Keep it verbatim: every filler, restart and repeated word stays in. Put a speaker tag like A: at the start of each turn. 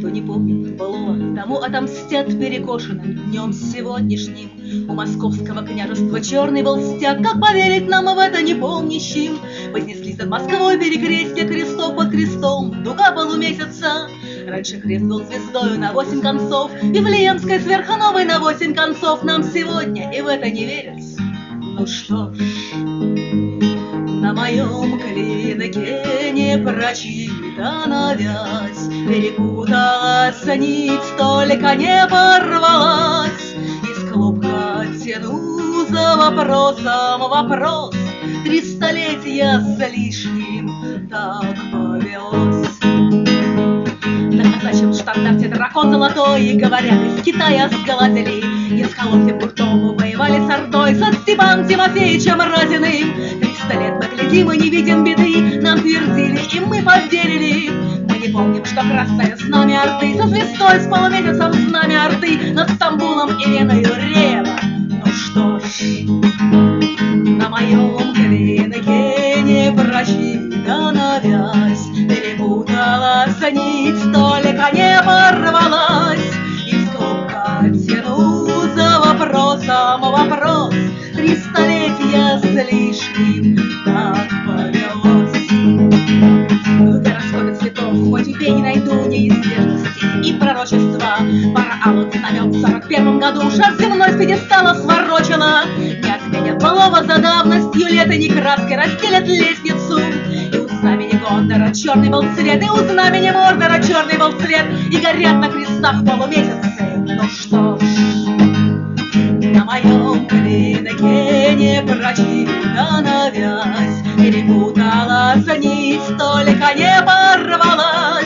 A: Кто не помнит былого, тому отомстят перекошенным днем сегодняшним. У московского княжества черный был стяг, как поверить нам в это непомнящим? Вознеслись над Москвой перекрестья крестов под крестом, дуга полумесяца. Раньше крест был звездою на восемь концов, Вифлеемской сверхновой на восемь концов. Нам сегодня и в это не верят. Ну что ж, на моем клиноке не прочитана вязь, перепуталась нить, только не порвалась. Из клубка тяну за вопросом вопрос, три столетия с лишним так повелось. На казачьем штандарте дракон золотой, и говорят, из Китая сглазили, и с Колумбием Буртом воевали с Ордой, со Степаном Тимофеевичем Разиным. Триста лет мы глядим и не видим беды, нам твердили, и мы поверили. Мы не помним, что красное знамя Орды со звездой, с полумесяцем знамя Орды над Стамбулом и Веною рева. Ну что ж, на моем клиноке не прочитана вязь, перепуталась нить, только не порвалась. Из клубка тяну за вопросом вопрос, три столетия с лишним так повелось. В гороскопе цветов хоть убей не найду неизбежности и пророчества. Пара алых знамен в сорок первом году шар земной с пьедестала сворочила. Не отменят былого за давностью лет, и не краской разделят лестницу. И у знамени Гондора черный был цвет, и у знамени Мордора черный был цвет, и горят на крестах полумесяцы. Ну что ж, на моем клиноке не прочитана вязь, перепуталась нить, только не порвалась.